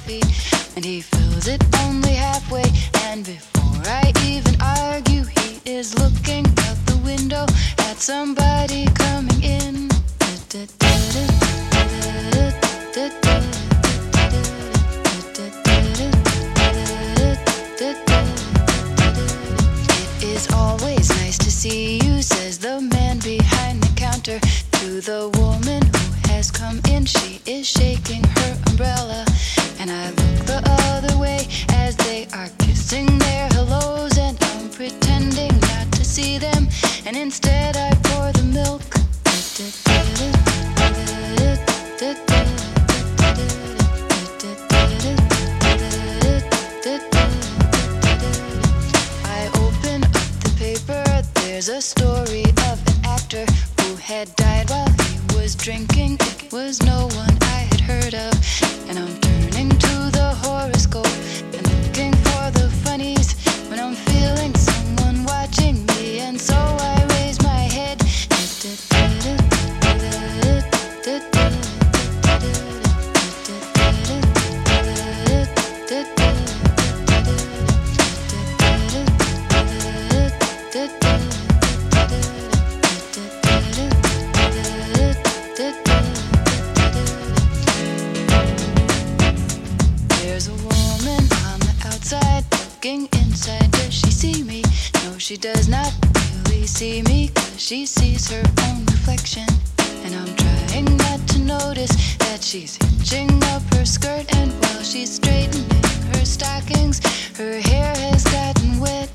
coffee, and he fills it only halfway. And before I even argue, he is looking out the window at somebody coming in. It is always nice to see you, says the man behind the counter to the woman who has come in. She is shaking her umbrella, and I look the other way as they are kissing their hellos, and I'm pretending not to see them, and instead I pour the milk. I open up the paper. There's a story of an actor who had died while he was drinking. It was no one I had heard of, and I'm turning to the horoscope and looking for the funnies when I'm feeling someone watching me, and so I raise my head. There's a woman on the outside looking inside. Does she see me? No, she does not really see me, 'cause she sees her own reflection. And I'm trying not to notice that she's hitching up her skirt, and while she's straightening her stockings, her hair has gotten wet.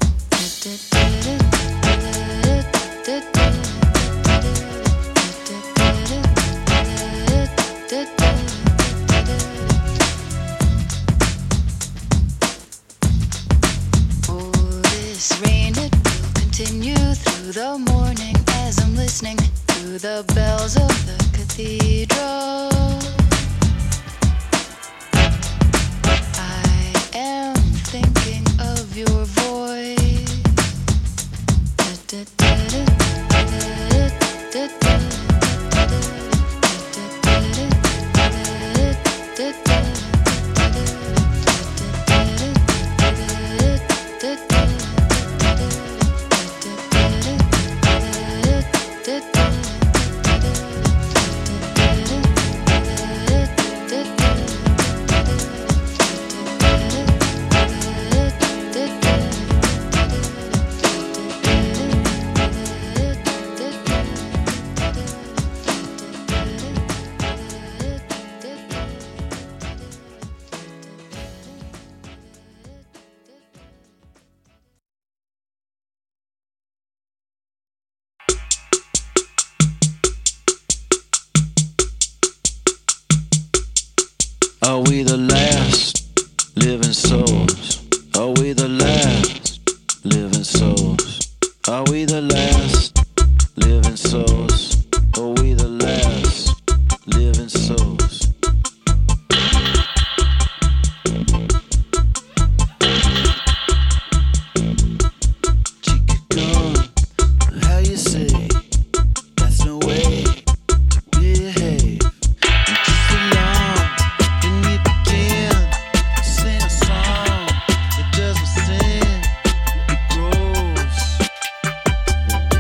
Oh, this rain, it will continue through the morning as I'm listening to the bells of the cathedral. I am thinking of your voice. Are we the last living souls? Are we the last living souls? Are we the last living souls? Are we the last living souls? Chica gone, how you say? That's no way to behave. And just along. Sing a song, it doesn't sing, it grows.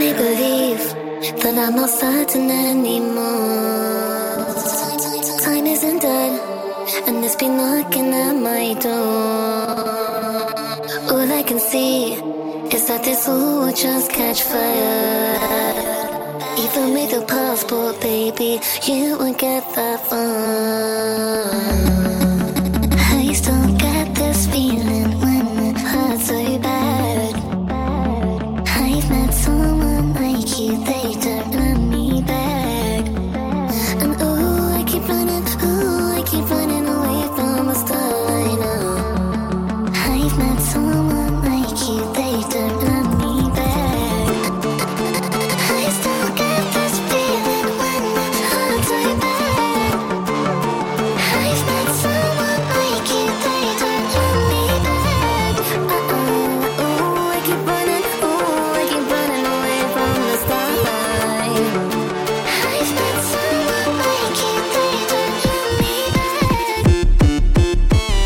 make believe that I'm not certain anymore. Time isn't dead, and it's been knocking at my door. All I can see is that this all will just catch fire. Even with a passport, baby, you won't get that far. I still get this feeling when it hurts so bad. I've met someone like you, they don't let me back. And oh, I keep running away from the starlight now. I've met someone like you, they don't let me back. I still get this feeling when it hurts so bad. I've met someone like you, they don't let me back. Oh, I keep running away from the starlight. I've met someone like you, they don't let me back.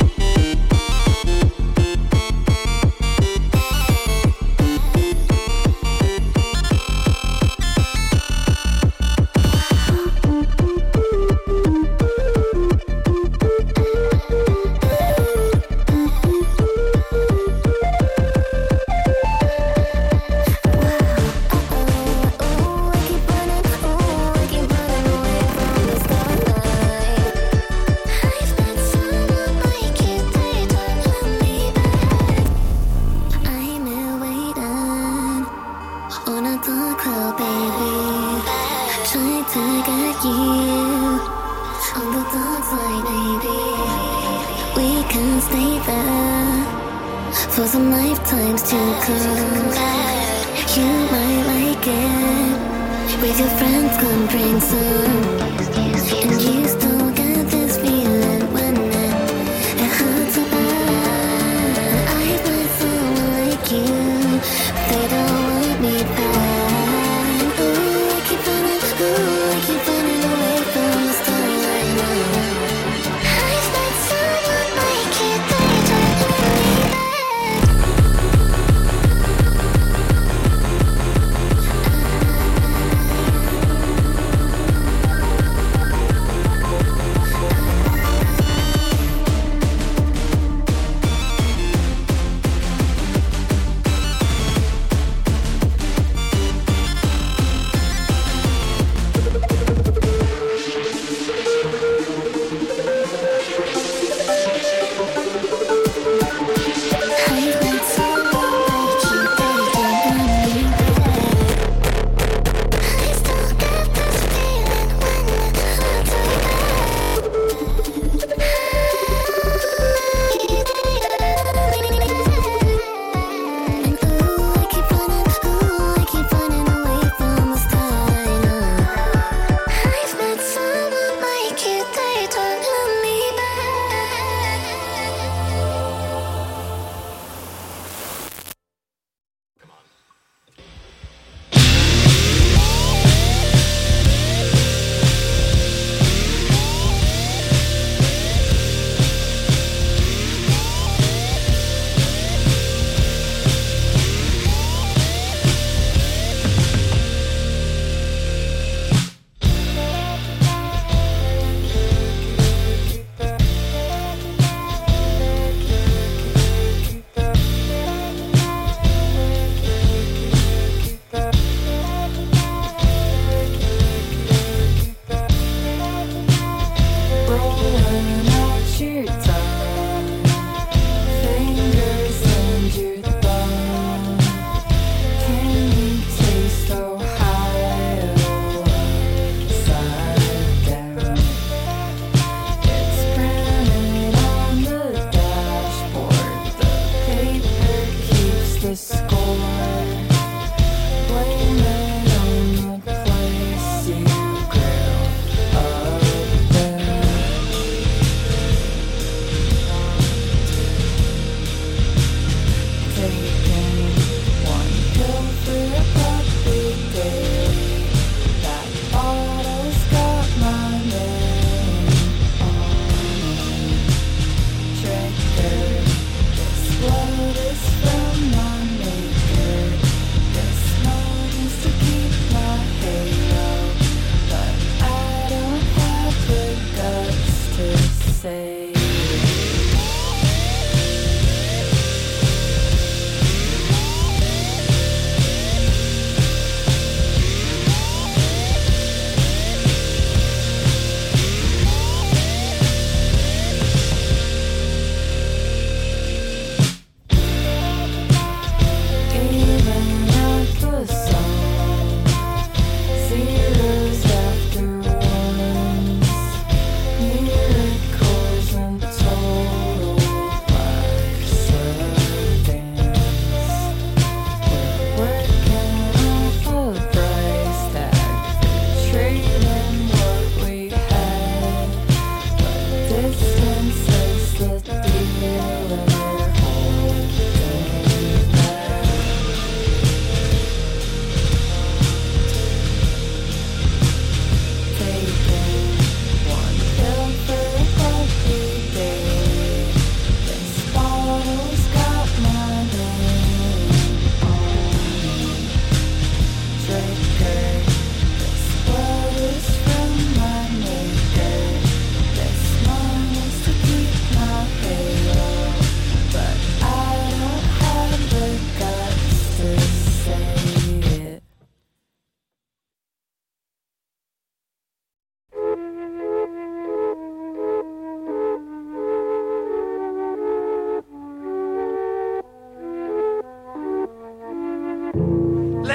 For some lifetimes to come, you might like it. With your friends, come bring some. And you still get this feeling when it hurts so bad. I've met someone like you, they don't want me back. Ooh, I keep running away from the starlight now. I've met someone like you, they don't want me back.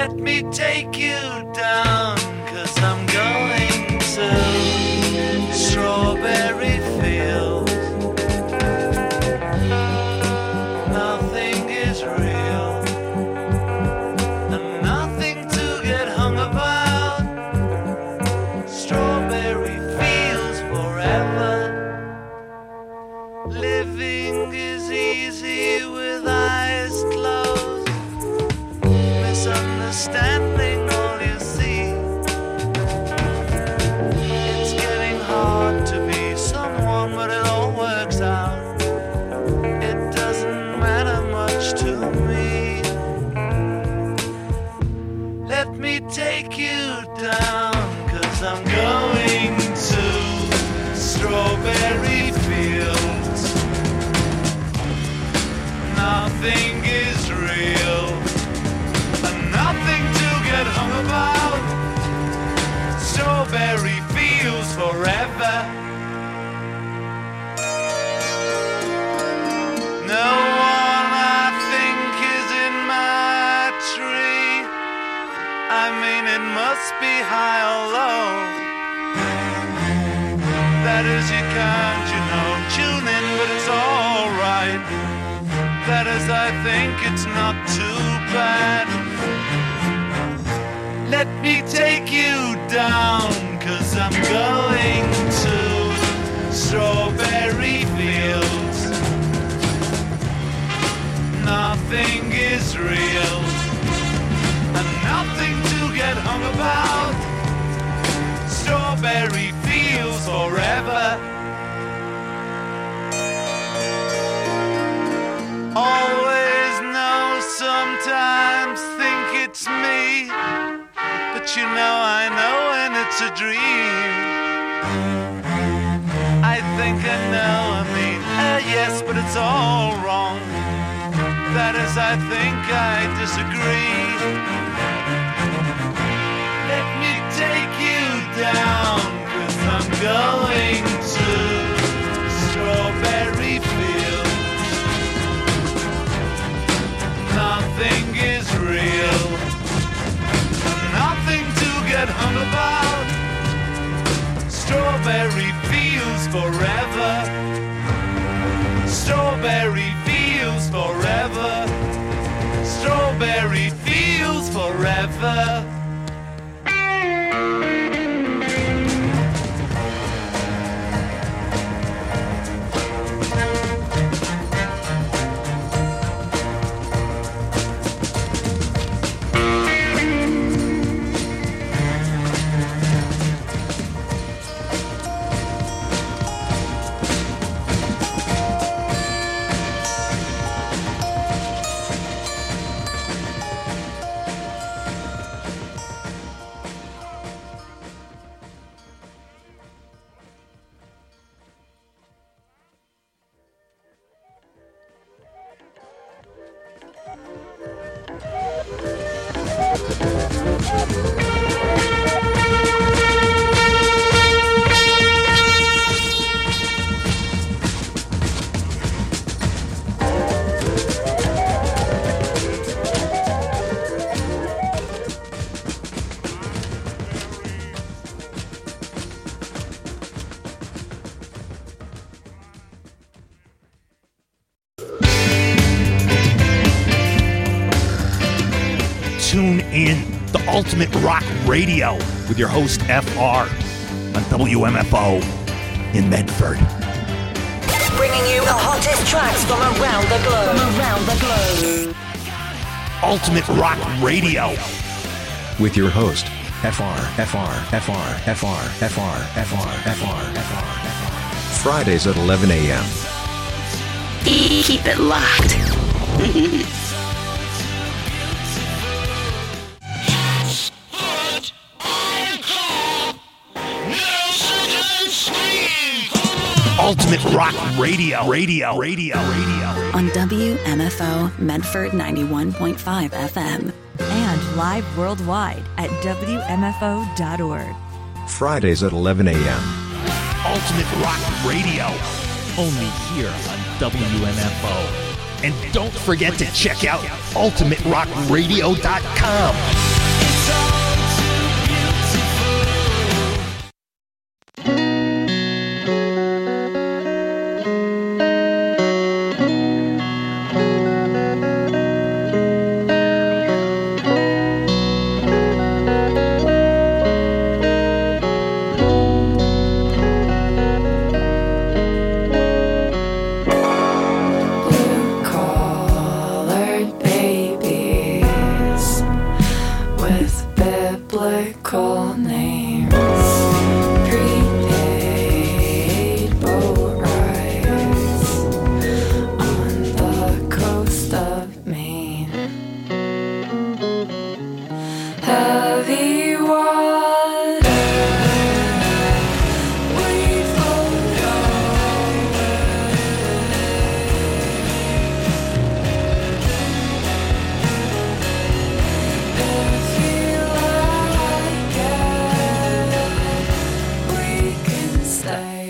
Let me take you down, 'cause I'm going to strawberry fields. Nothing is real, and nothing to get hung about. Strawberry fields forever. Living is easy with eyes closed. Misunderstanding all you see. It's getting hard to be someone, but it all works out. It doesn't matter much to me. Let me take you down, 'cause I'm going to strawberry fields. Nothing is real, and nothing to get hung about. Strawberry fields forever. No one I think is in my tree. I mean, it must be high or low. That is, you can't, tune in, but it's alright. That is, I think it's not too bad. Let me take you down, 'cause I'm going to strawberry fields. Nothing is real, and nothing to get hung about. Strawberry fields forever. Always know, sometimes think it's me, but I know when it's a dream. I think I know, yes, but it's all wrong. That is, I think I disagree. Let me take you down, 'cause I'm going to strawberry fields. Nothing is real, nothing to get hung about. Strawberry fields forever. Strawberry fields forever. Strawberry fields forever. Tune in to Ultimate Rock Radio with your host FR on WMFO in Medford. Bringing you the hottest tracks from around the globe. Ultimate Rock Radio with your host FR. Fridays at 11 a.m. Keep it locked. Ultimate Rock Radio. On WMFO Medford 91.5 FM. And live worldwide at WMFO.org. Fridays at 11 a.m. Ultimate Rock Radio. Only here on WMFO. And don't forget to check out UltimateRockRadio.com. biblical names. Prepaid boat rides on the coast of Maine. Heavy water, we float over. If you like it, we can stay.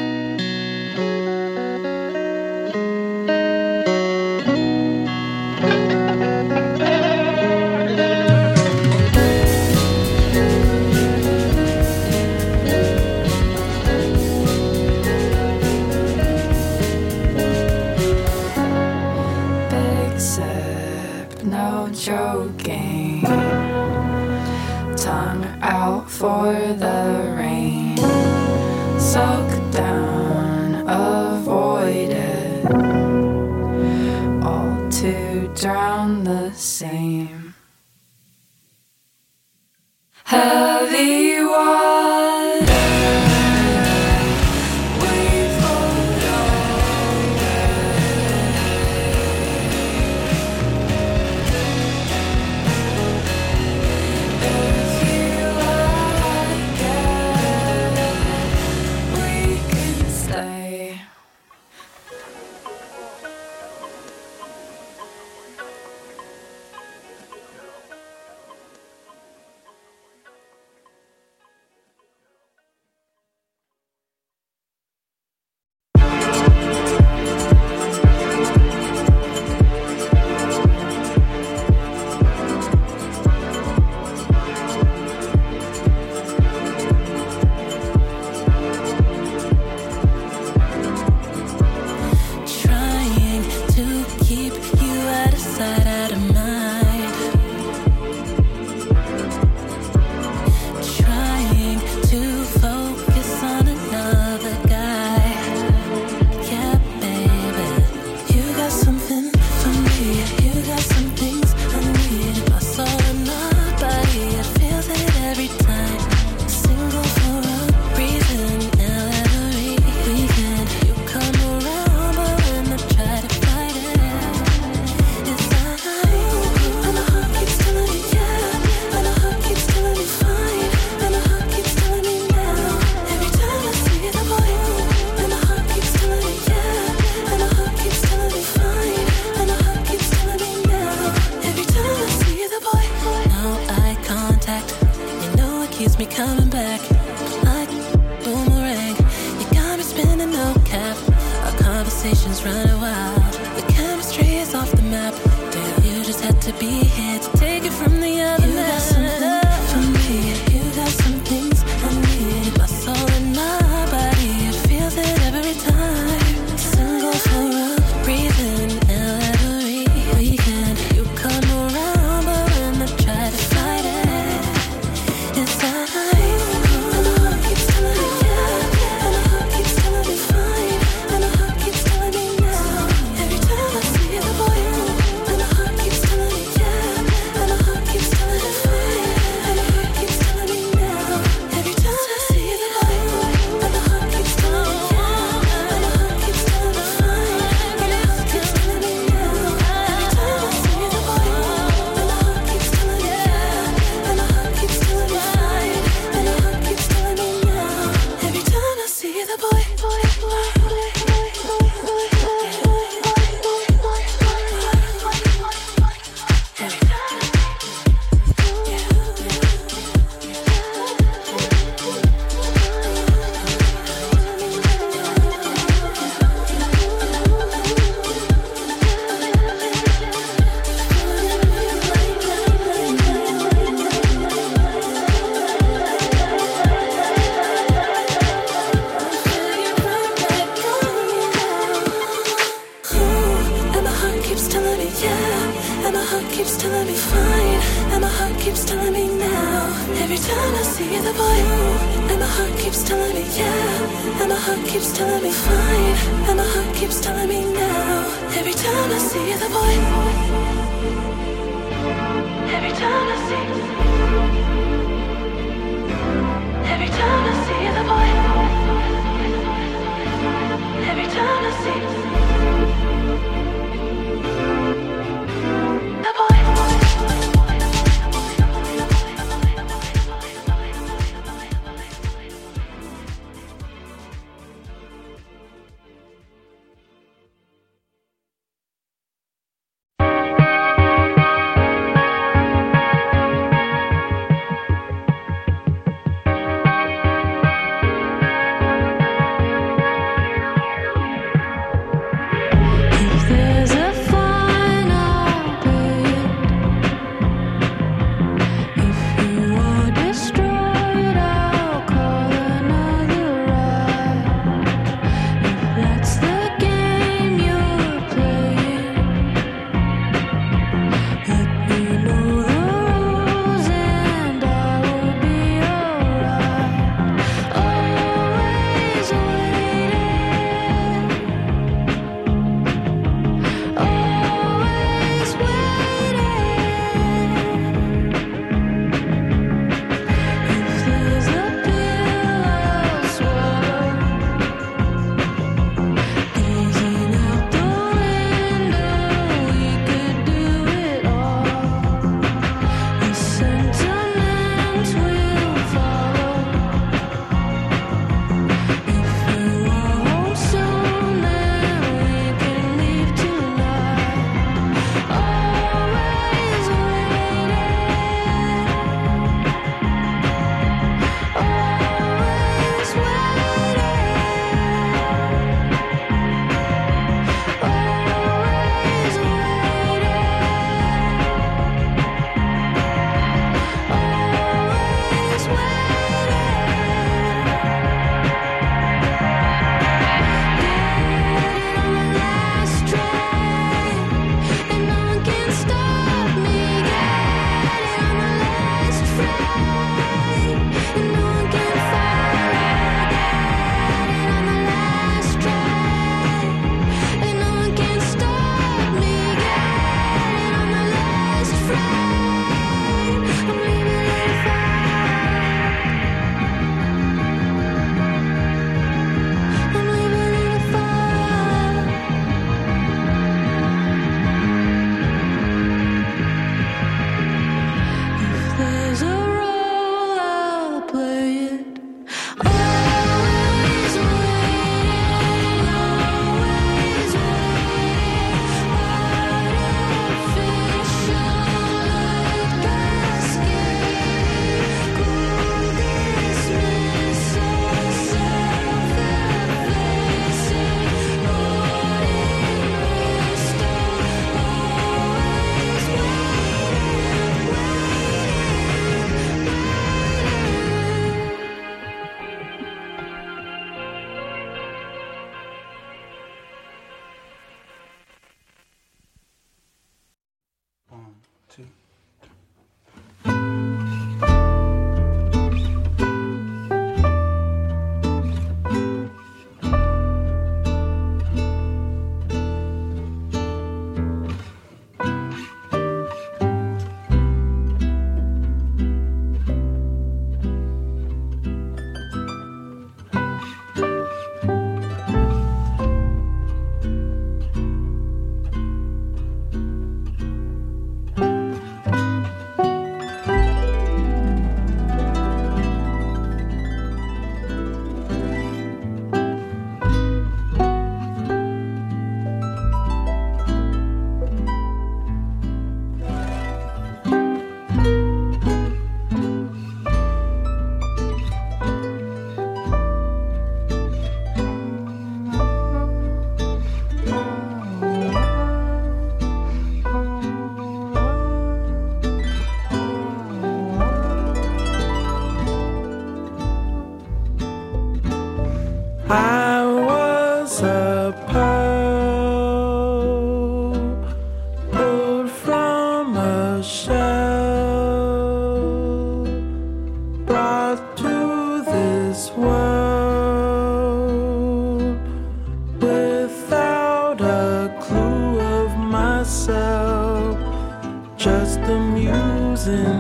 Big sip, no joking. Tongue out for the rain. Soak down, avoid it. All to drown the same. Heavy water, we float over. If you like it, we can stay. Trying to keep you out of sight, out of mind. Trying to focus on another guy. Yeah, baby, you got something for me. You got some things I need. My soul and my body, it feels it every time. Single for a reason, and every weekend you come around, but when I try to fight it, it's like, and the heart keeps telling me yeah, and the heart keeps telling me fine, and the heart keeps telling me now. Every time I see the boy, and the heart keeps telling me yeah, and the heart keeps telling me fine, and the heart keeps telling me now. Every time I see the boy, no eye contact, you know it keeps me coming back like boomerang. You got me spinning no cap. Our conversations running wild. The chemistry is off the map. Damn, you just had to be here to take it from the other man. You got something for me. You got some things I need. My soul and my body, it feels it every time. Single for a reason, and every weekend you come around, but when I try to fight it, it's like, and the heart keeps telling me yeah, and the heart keeps telling me fine, and the heart keeps telling me now. Every time I see the boy, and the heart keeps telling me yeah, and the heart keeps telling me fine, and the heart keeps telling me now. Every time I see the boy, and the heart keeps telling me yeah, and the heart keeps telling me fine, and the heart keeps telling me now. Every time I see the boy, and the heart keeps telling me yeah, and the heart keeps telling me fine, and the heart keeps telling me now. Every time I see the boy. And my heart keeps telling me yeah, and my heart keeps telling me fine, and my heart keeps telling me now. Every time I see the boy, and my heart keeps telling me yeah, and my heart keeps telling me fine, and my heart keeps telling me now. Every time I see the boy, every time I see.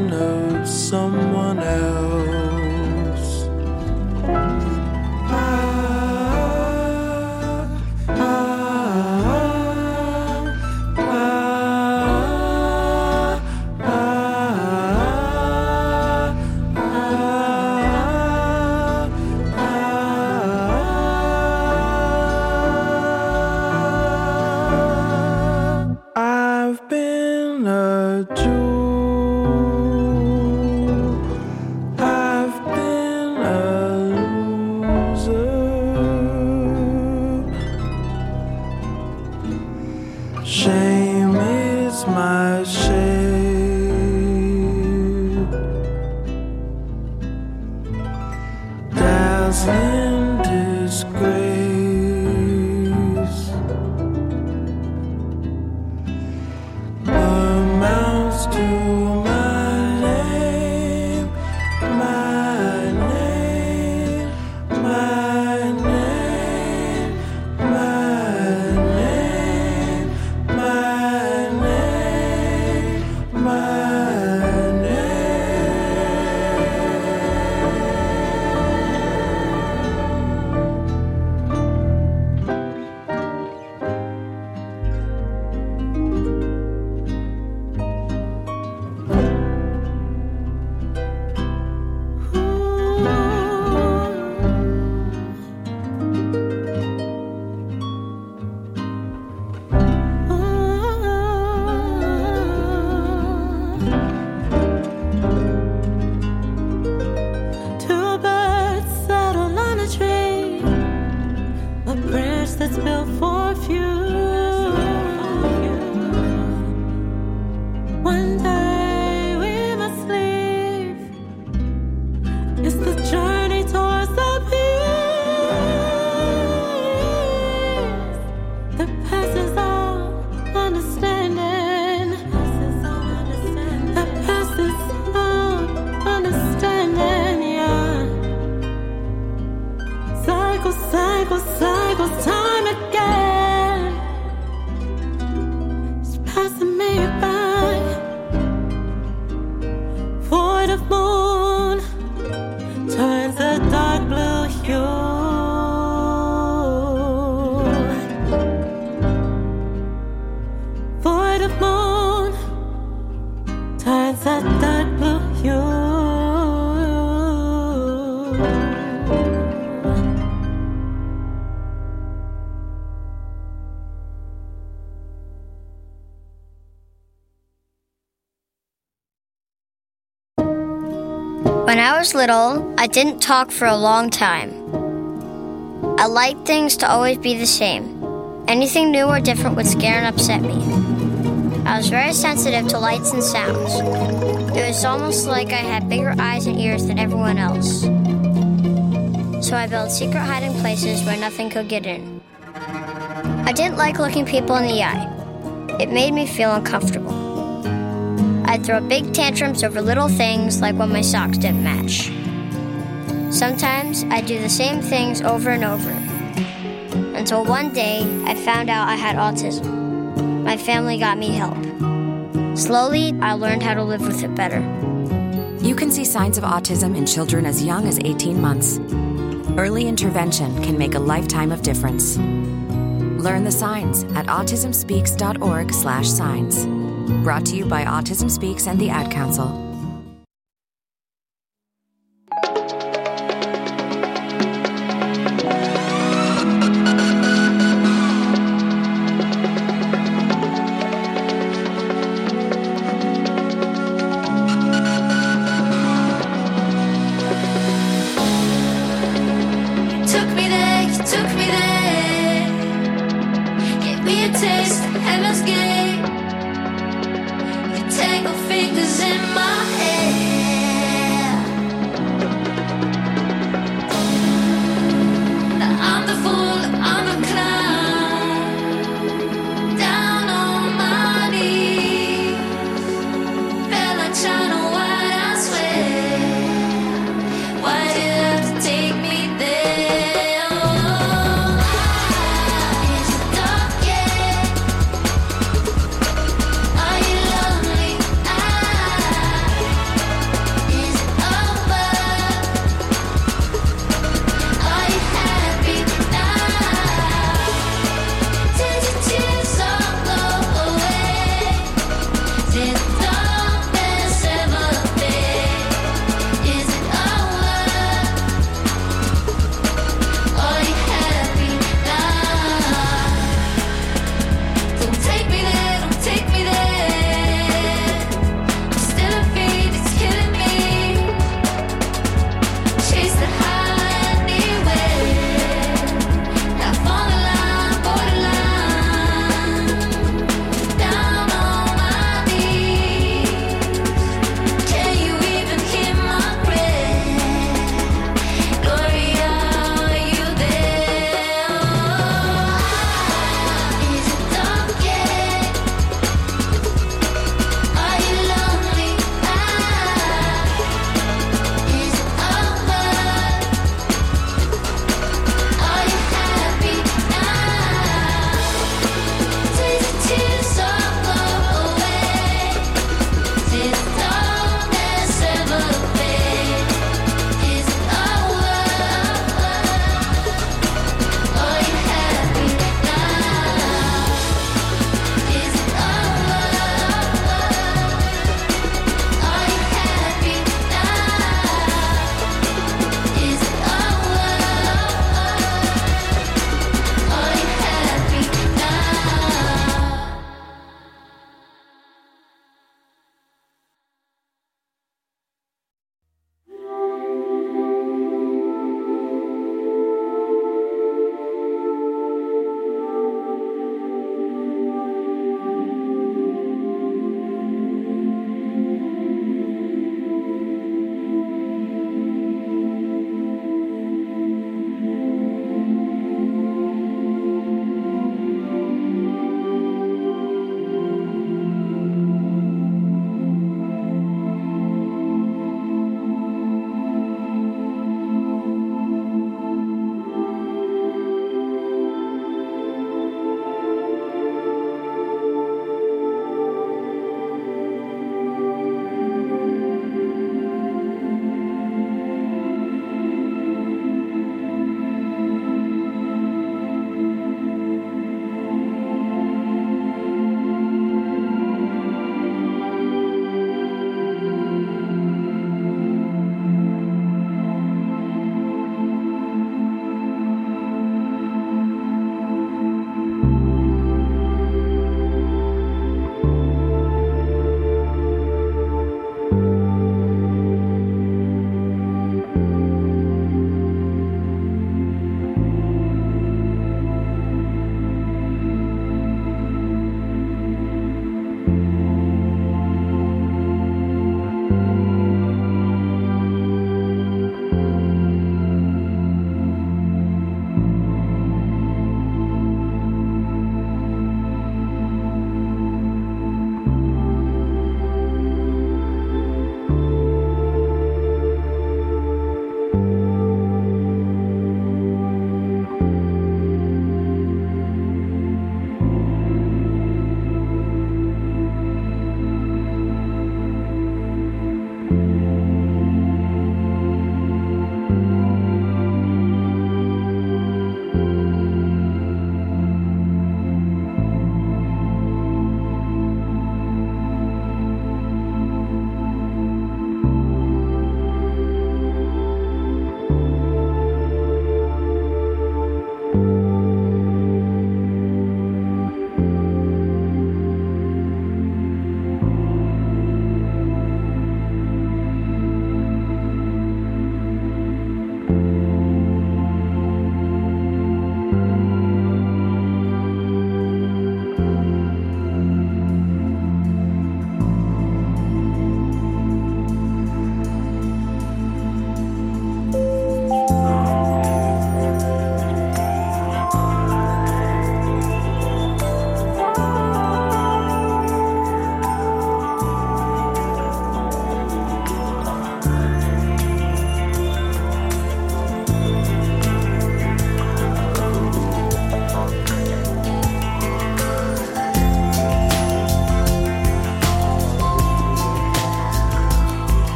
thinking of someone else. I've been a Jew. I've been a loser. Shame is my shade. Dazzling disgrace. Amounts to my name, my name, my name, my name, my name, my Two birds settle on a tree, a bridge that's built for a few. One day we must leave. It's the journey towards the peace that passes all understanding. That passes all understanding, yeah. Cycle, cycle, cycle, time again. It's passing me by. Void of moon turns a dark blue hue. Void of moon turns a dark blue hue. When I was little, I didn't talk for a long time. I liked things to always be the same. Anything new or different would scare and upset me. I was very sensitive to lights and sounds. It was almost like I had bigger eyes and ears than everyone else. So I built secret hiding places where nothing could get in. I didn't like looking people in the eye. It made me feel uncomfortable. I'd throw big tantrums over little things like when my socks didn't match. Sometimes I'd do the same things over and over. Until one day, I found out I had autism. My family got me help. Slowly, I learned how to live with it better. You can see signs of autism in children as young as 18 months. Early intervention can make a lifetime of difference. Learn the signs at autismspeaks.org/signs. Brought to you by Autism Speaks and the Ad Council. Took me there, you took me there. Gave me a taste of heaven's gate. You tangle fingers in my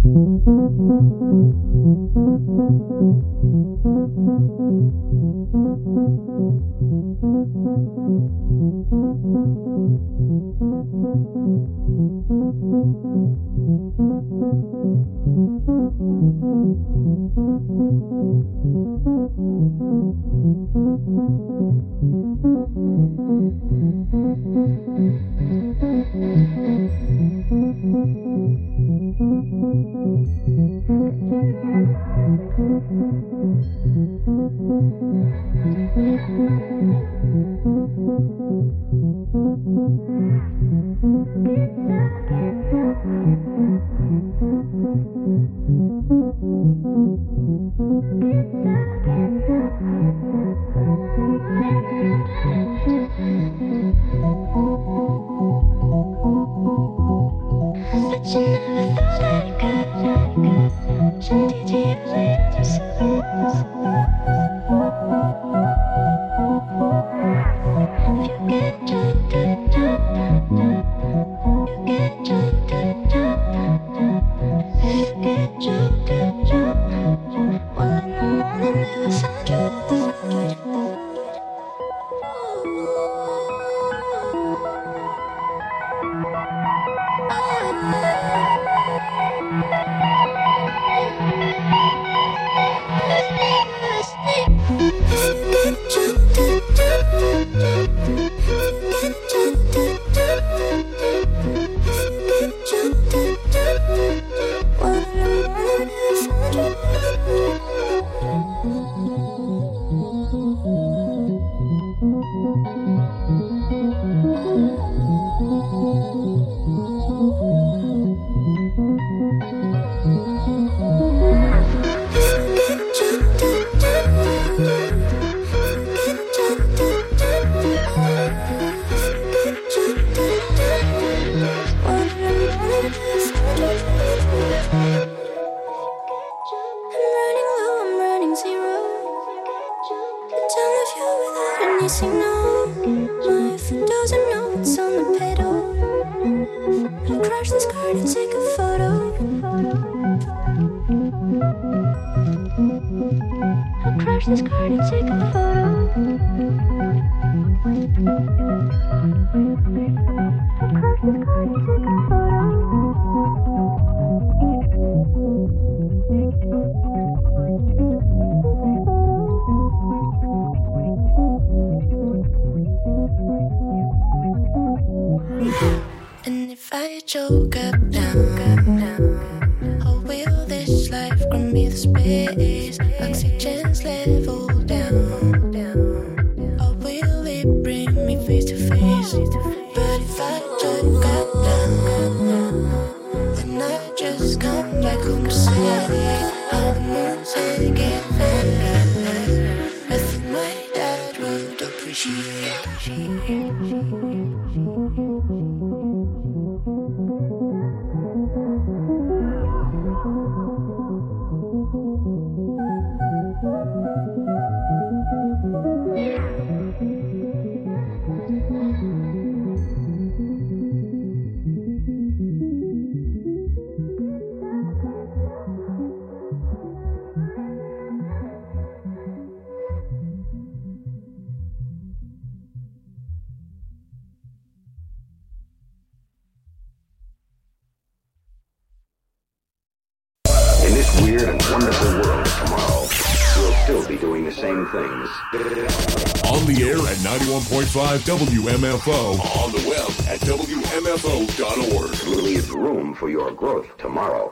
WMFO. On the web at WMFO.org. Leave room for your growth tomorrow.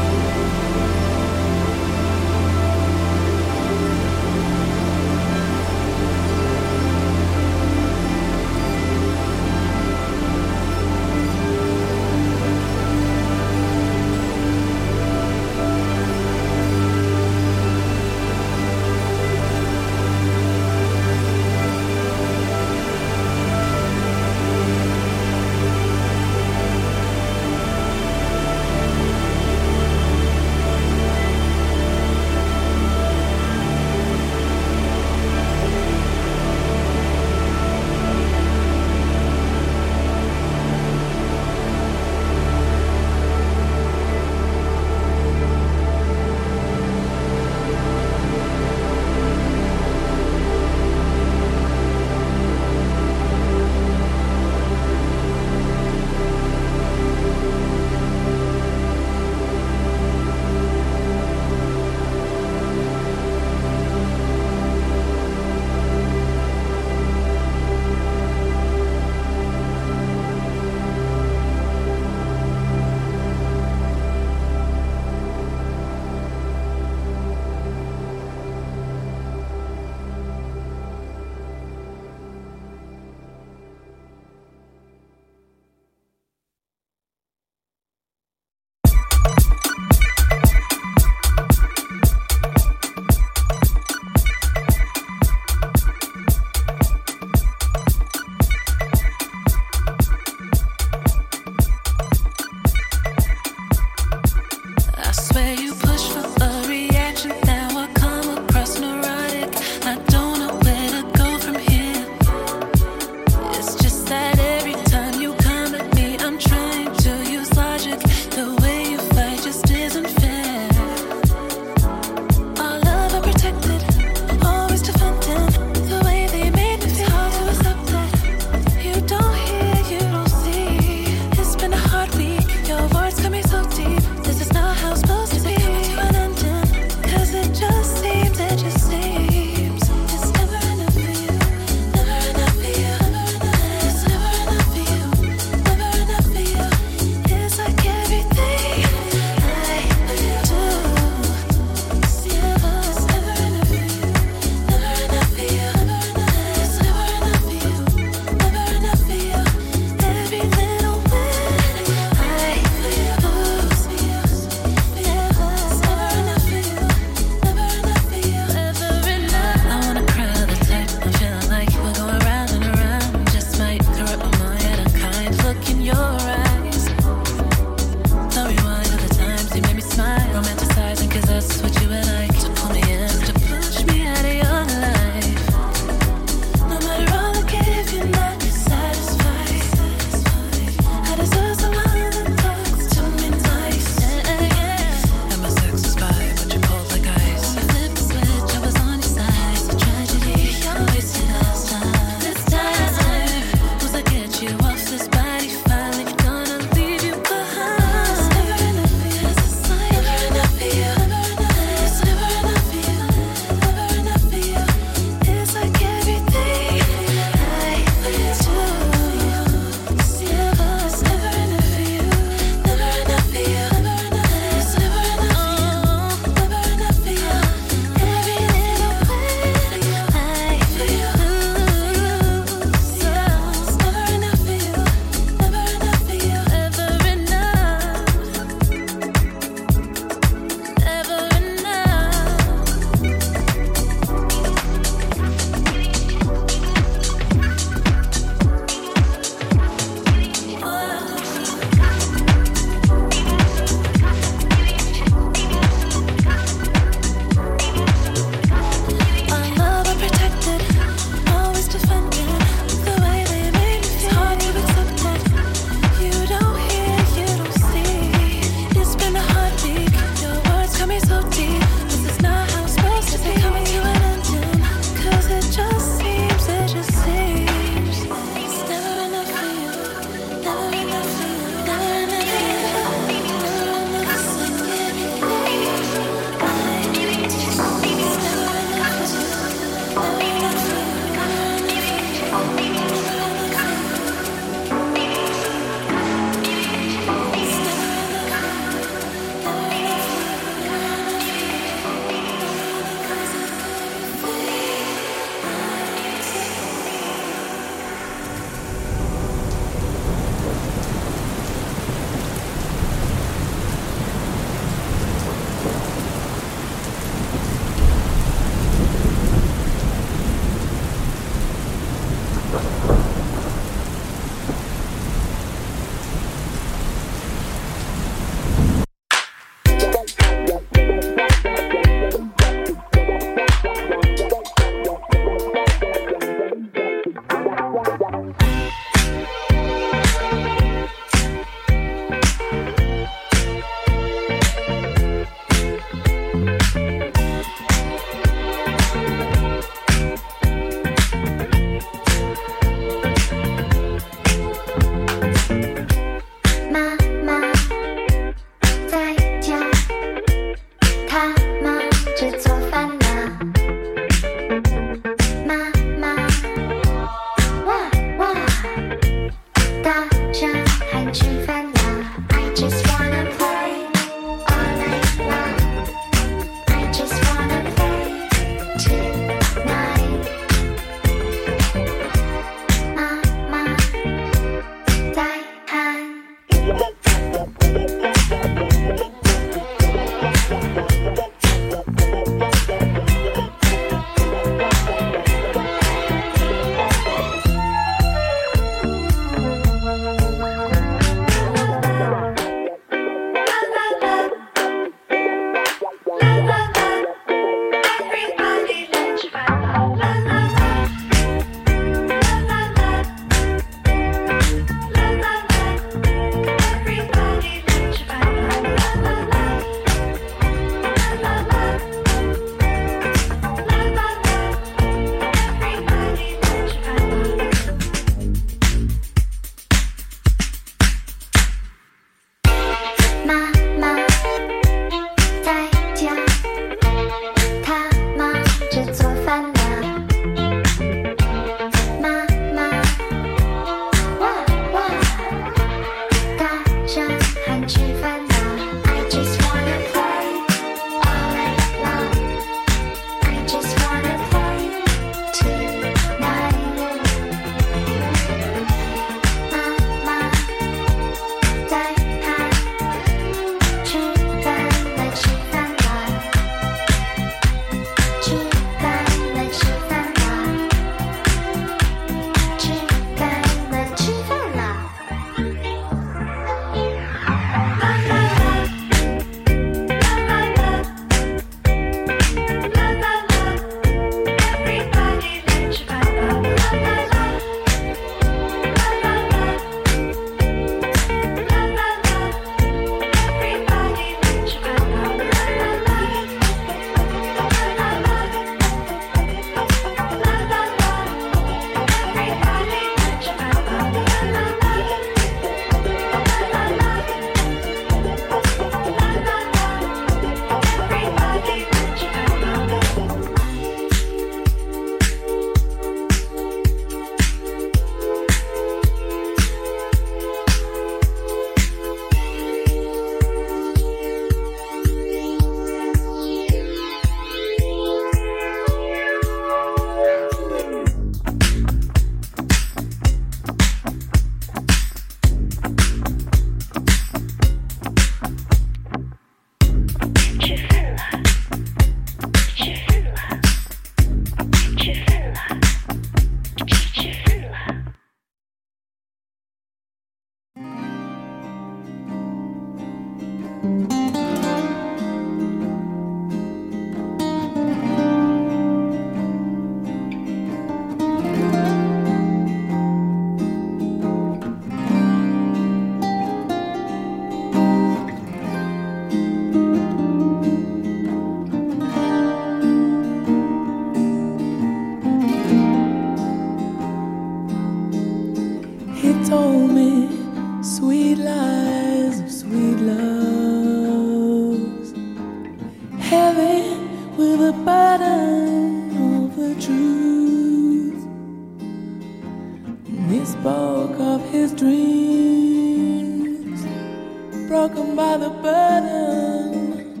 burden of the truth. And he spoke of his dreams, broken by the burden,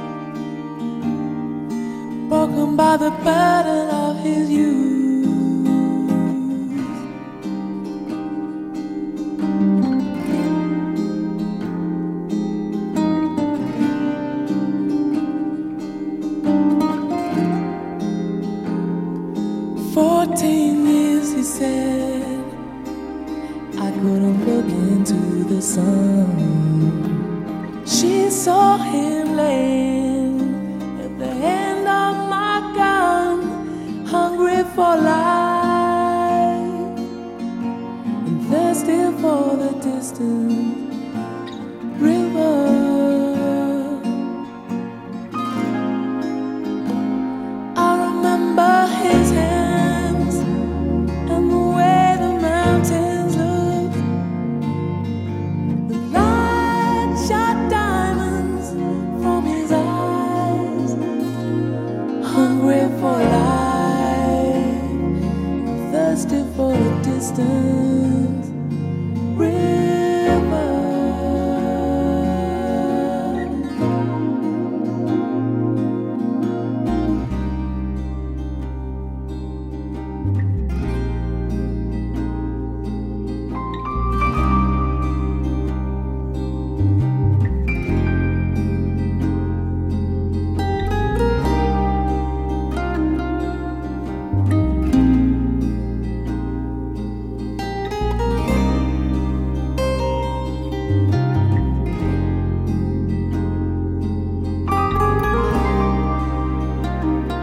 broken by the burden of his youth. 14 years, he said, I couldn't look into the sun. She saw him laying at the end of my gun, hungry for life and thirsty for the distant river. I remember his hands and the way the mountains look. The light shot diamonds from his eyes, hungry for life, thirsty for the distance.